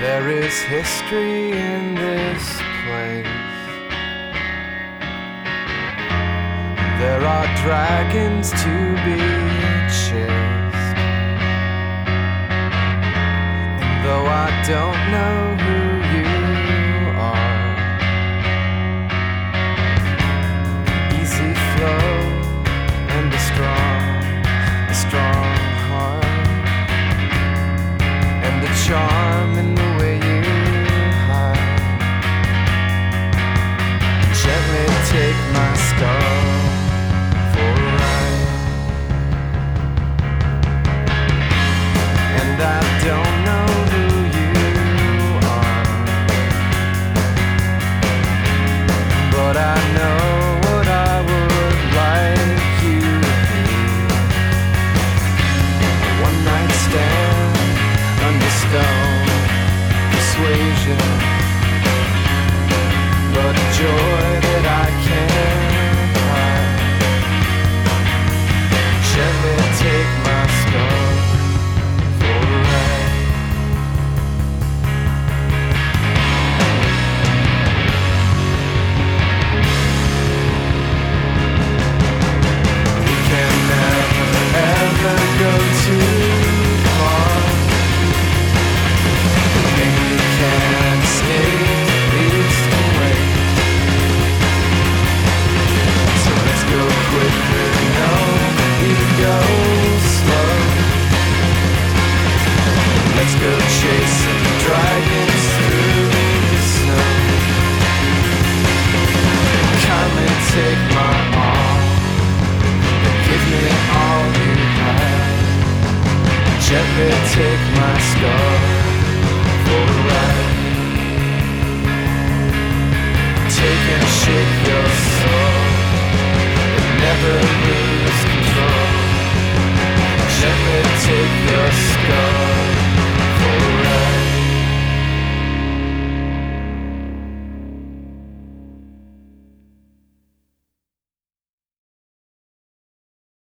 There is history in this place. There are dragons to be chased. And though I don't know who you are, easy flow and a strong heart, and a charm in the way you hide. Gently take my scar for a ride, and I don't know who you are, but I know what I would like you to be. A one-night stand under stone persuasion, but a joy that I can't hide. Gently take my scar for a ride. We can never ever go too far. The thing we can't escape leads the way. So let's go quicker, no, even go slow. Let's go chasing dragons through the snow. Come and take my all, and give me all you have. Gently take my scar for a ride. Take and shake your soul, but never lose